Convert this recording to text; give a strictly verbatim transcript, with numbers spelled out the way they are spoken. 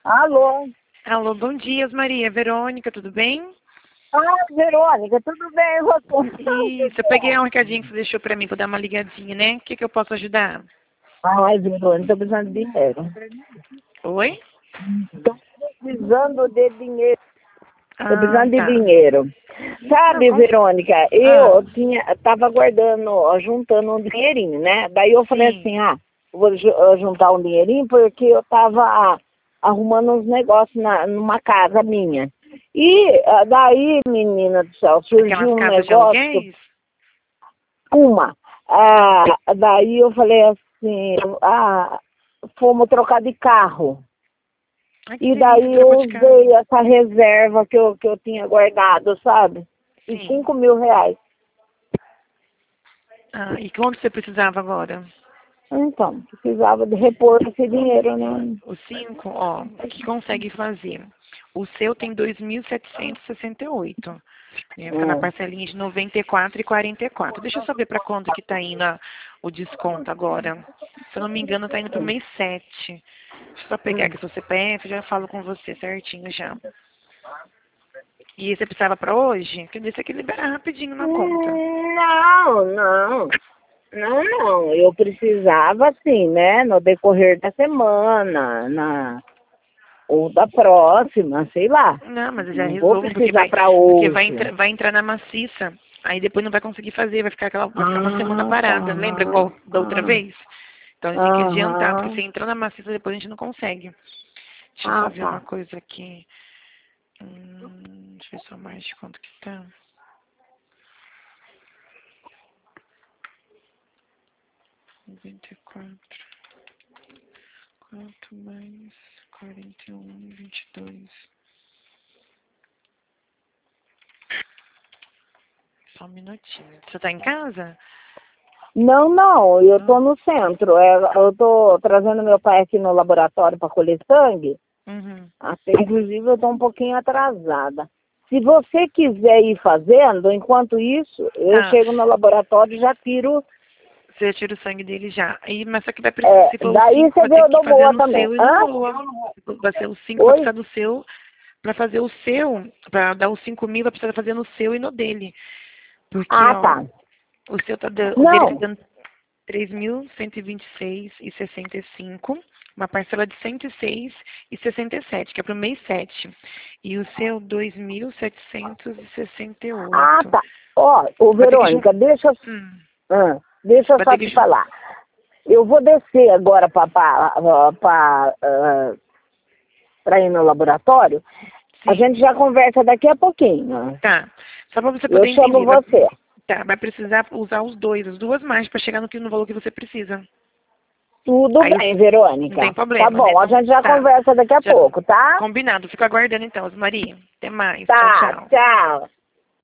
Alô? Alô, bom dia, Maria. Verônica, tudo bem? Ah, Verônica, tudo bem? Você? Isso, eu peguei um recadinho que você deixou pra mim, vou dar uma ligadinha, né? O que que eu posso ajudar? Ai, Verônica, tô precisando de dinheiro. Oi? Tô precisando de dinheiro. Tô Ah, precisando de tá. dinheiro. Sabe, Verônica, Ah, eu tinha, tava guardando, ó, juntando um dinheirinho, né? Daí eu falei sim. assim, ah, vou ju- ah, juntar um dinheirinho porque eu tava ah, arrumando uns negócios na, numa casa minha. E ah, daí, menina do céu, surgiu Aquelas um casas de negócio, aluguéis? uma. Ah, daí eu falei assim, ah, fomos trocar de carro. Ai, que E delícia, daí trocou eu de carro. usei essa reserva que eu, que eu tinha guardado, sabe? De Sim. cinco mil reais. Ah, e quanto você precisava agora? Então, precisava de repor esse dinheiro, né? O cinco, ó, o que consegue fazer? O seu tem dois mil setecentos e sessenta e oito. Ia ficar na Hum. parcelinha de noventa e quatro e quarenta e quatro. Deixa eu saber para quanto que tá indo a- o desconto agora. Se eu não me engano, tá indo pro mês sete. Deixa eu só pegar Hum. aqui seu C P F e já falo com você certinho já. E você precisava para hoje? Que desse aqui libera rapidinho na conta. Hum, Não, não. Não, não. Eu precisava, assim, né? No decorrer da semana, na, ou da próxima, sei lá. Não, mas eu já Não vou resolvo, porque precisar vai, para porque vai, hoje. entra, vai entrar na maciça. Aí depois não vai conseguir fazer, vai ficar aquela, vai ficar uma semana Ah, tá. parada. Lembra igual da outra Ah, vez? Então a gente tem que adiantar, porque se aham. entrar na maciça depois a gente não consegue. Deixa eu só Ah, ver uma tá. coisa aqui. Hum, deixa eu ver só mais de quanto que tá. noventa e quatro. Quanto mais quarenta e um, vinte e dois. Só um minutinho. Você tá em casa? Não, não, eu tô Não. no centro. É, eu tô trazendo meu pai aqui no laboratório para colher sangue. Uhum. Até, inclusive, eu tô um pouquinho atrasada. Se você quiser ir fazendo, enquanto isso, eu Tá. chego no laboratório e já tiro. Você tira o sangue dele já. Aí, mas só que vai precisar, É, se for o daí cinco, você vai vê, ter eu que dou fazer boa no também. seu e no Hã? Noah. Vai ser o cinco, vai Oi? precisar do seu. Pra fazer o seu, pra dar os cinco mil, vai precisar fazer no seu e no dele. Porque, Ah, ó, tá. o seu tá dando, o dele tá Não. dando três mil cento e vinte e seis e sessenta e cinco, uma parcela de cento e seis e sessenta e sete, que é pro mês sete. E o seu dois mil setecentos e sessenta e Ah, oito. tá. Ó, ô Vai ter que juntar. Verônica, deixa, eu- Hum, hã, deixa eu vai só ter que te juntar. falar. Eu vou descer agora para ir no laboratório. A Sim. gente já conversa daqui a pouquinho. Tá. Só para você Eu poder chamo entender. Vai, você. tá, vai precisar usar os dois, as duas margens para chegar no, que- no valor que você precisa. Tudo Aí bem, não tem Verônica. Tá problema, né? bom, a Então, gente já tá. conversa daqui a Já pouco, tá? combinado. Fico aguardando então, Maria. Até mais. Tchau, Tá, tchau. tchau.